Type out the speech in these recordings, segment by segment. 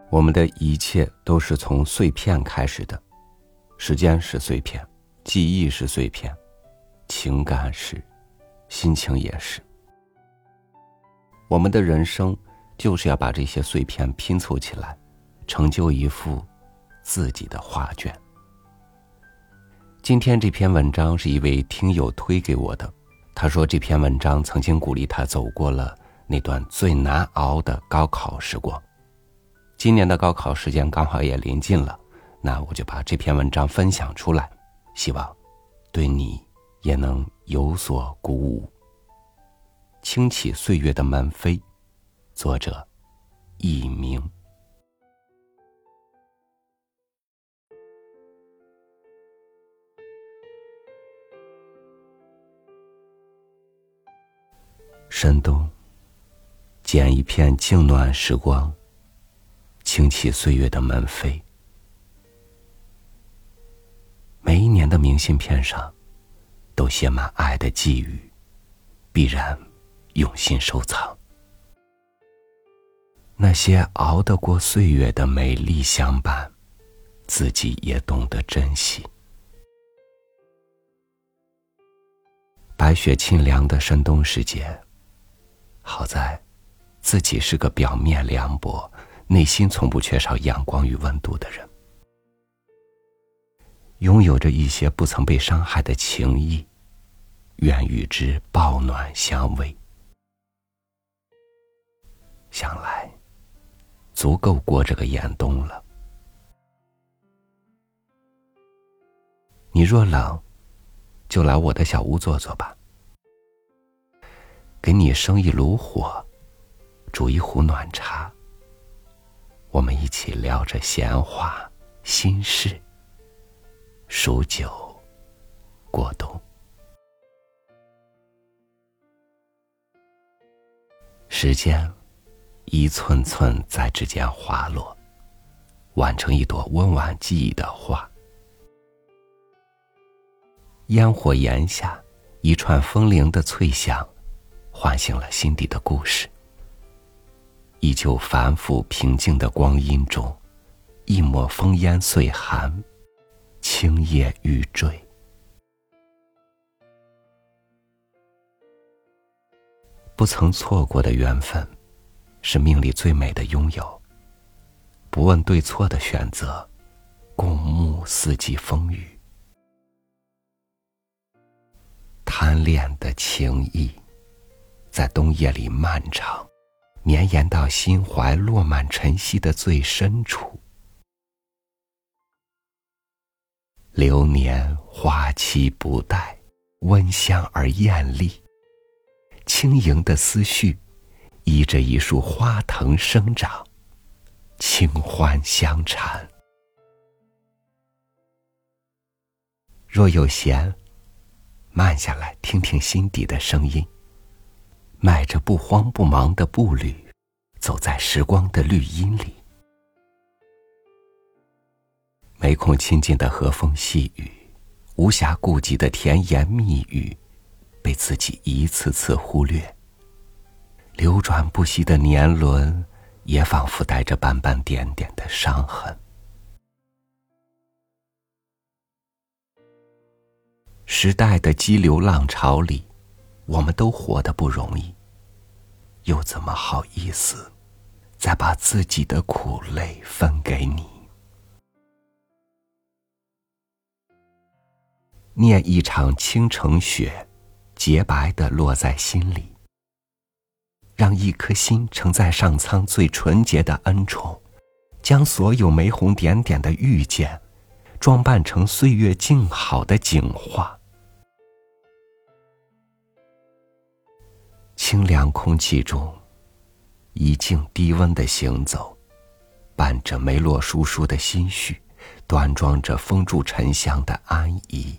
我们的一切都是从碎片开始的，时间是碎片，记忆是碎片，情感是，心情也是。我们的人生就是要把这些碎片拼凑起来，成就一幅自己的画卷。今天这篇文章是一位听友推给我的，他说这篇文章曾经鼓励他走过了那段最难熬的高考时光。今年的高考时间刚好也临近了，那我就把这篇文章分享出来，希望对你也能有所鼓舞。轻启岁月的门扉，作者佚名。深冬，捡一片静暖时光，轻启岁月的门扉。每一年的明信片上都写满爱的寄语，必然用心收藏。那些熬得过岁月的美丽相伴，自己也懂得珍惜。白雪沁凉的深冬时节，好在自己是个表面凉薄，内心从不缺少阳光与温度的人，拥有着一些不曾被伤害的情谊，愿与之抱暖相偎。想来足够过这个严冬了。你若冷，就来我的小屋坐坐吧，给你生一炉火，煮一壶暖茶，我们一起聊着闲话心事，数酒过冬。时间一寸寸在指尖滑落，完成一朵温婉记忆的花。烟火檐下，一串风铃的脆响，唤醒了心底的故事。依旧反复平静的光阴中，一抹风烟岁寒，青叶欲坠。不曾错过的缘分，是命里最美的拥有。不问对错的选择，共沐四季风雨。贪恋的情谊，在冬夜里漫长，绵延到心怀落满晨曦的最深处。流年花期不待，温香而艳丽。轻盈的思绪依着一束花藤生长，清欢相缠。若有闲，慢下来听听心底的声音，迈着不慌不忙的步履，走在时光的绿荫里。没空亲近的和风细雨，无暇顾及的甜言蜜语，被自己一次次忽略。流转不息的年轮，也仿佛带着斑斑点点的伤痕。时代的激流浪潮里，我们都活得不容易，又怎么好意思再把自己的苦泪分给你？念一场倾城雪，洁白地落在心里，让一颗心承载上苍最纯洁的恩宠，将所有玫红点点的遇见装扮成岁月静好的景画。清凉空气中，一静低温的行走，伴着梅洛疏疏的心绪，端庄着风住沉香的安逸。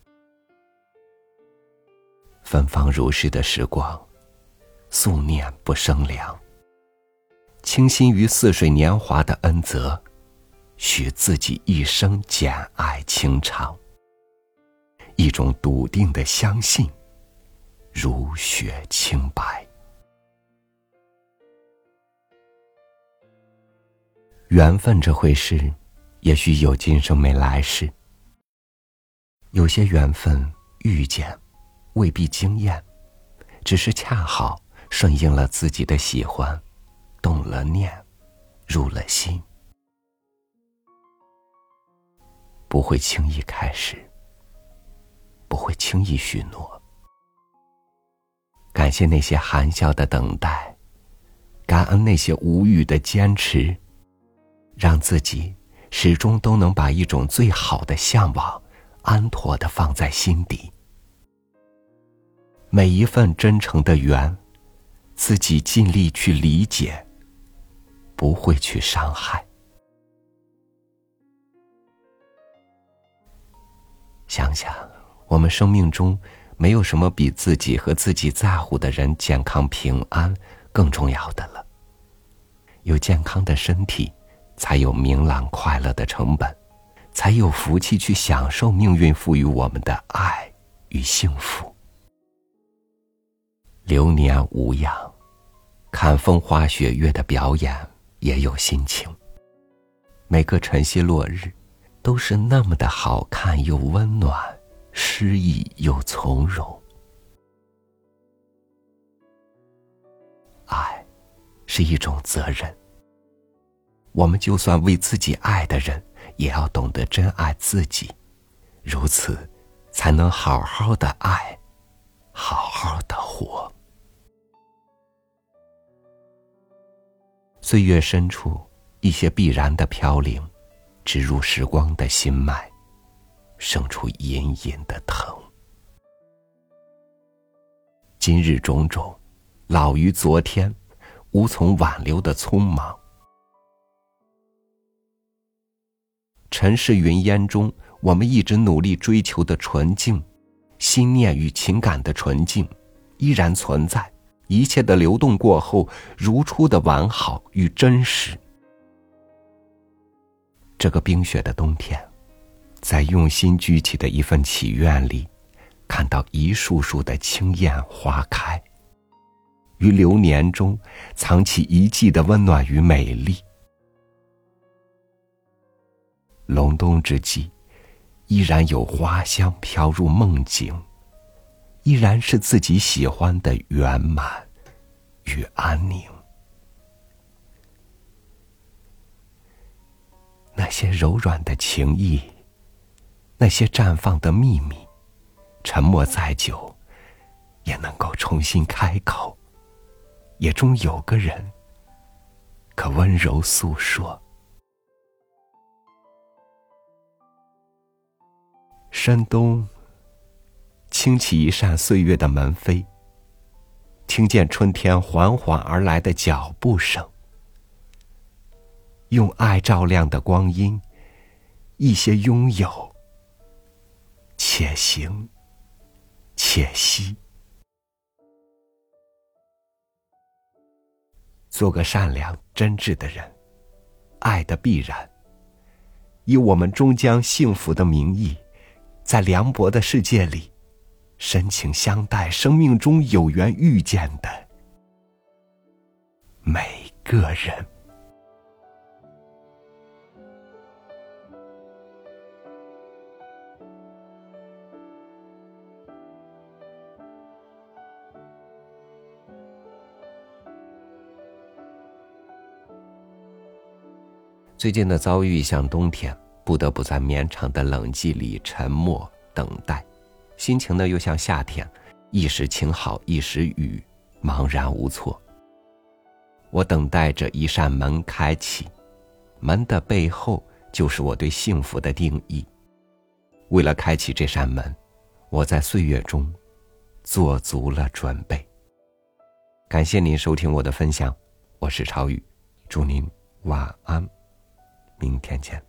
芬芳如诗的时光，素念不生凉。倾心于似水年华的恩泽，许自己一生简爱情长。一种笃定的相信，如雪清白。 缘分这回事，也许有今生没来世。有些缘分遇见，未必惊艳，只是恰好顺应了自己的喜欢，动了念，入了心。不会轻易开始，不会轻易许诺。感谢那些含笑的等待，感恩那些无语的坚持，让自己始终都能把一种最好的向往安妥地放在心底。每一份真诚的缘，自己尽力去理解，不会去伤害。想想，我们生命中没有什么比自己和自己在乎的人健康平安更重要的了。有健康的身体，才有明朗快乐的成本，才有福气去享受命运赋予我们的爱与幸福。流年无恙，看风花雪月的表演也有心情。每个晨曦落日都是那么的好看又温暖，诗意又从容。爱是一种责任，我们就算为自己爱的人，也要懂得珍爱自己，如此才能好好的爱，好好的活。岁月深处，一些必然的飘零，植入时光的心脉，生出隐隐的疼。今日种种，老于昨天，无从挽留的匆忙。尘世云烟中，我们一直努力追求的纯净，心念与情感的纯净，依然存在。一切的流动过后，如初的完好与真实。这个冰雪的冬天，在用心举起的一份祈愿里，看到一束束的青艳花开，于流年中藏起一季的温暖与美丽。隆冬之际，依然有花香飘入梦境，依然是自己喜欢的圆满与安宁。那些柔软的情意，那些绽放的秘密，沉默再久，也能够重新开口，也终有个人可温柔诉说。深冬，轻启一扇岁月的门扉，听见春天缓缓而来的脚步声。用爱照亮的光阴，一些拥有，且行且惜。做个善良真挚的人，爱的必然，以我们终将幸福的名义，在凉薄的世界里，深情相待生命中有缘遇见的每个人。最近的遭遇像冬天，不得不在绵长的冷季里沉默等待，心情呢又像夏天，一时晴好一时雨，茫然无措。我等待着一扇门开启，门的背后就是我对幸福的定义。为了开启这扇门，我在岁月中做足了准备。感谢您收听我的分享，我是超宇，祝您晚安，明天见。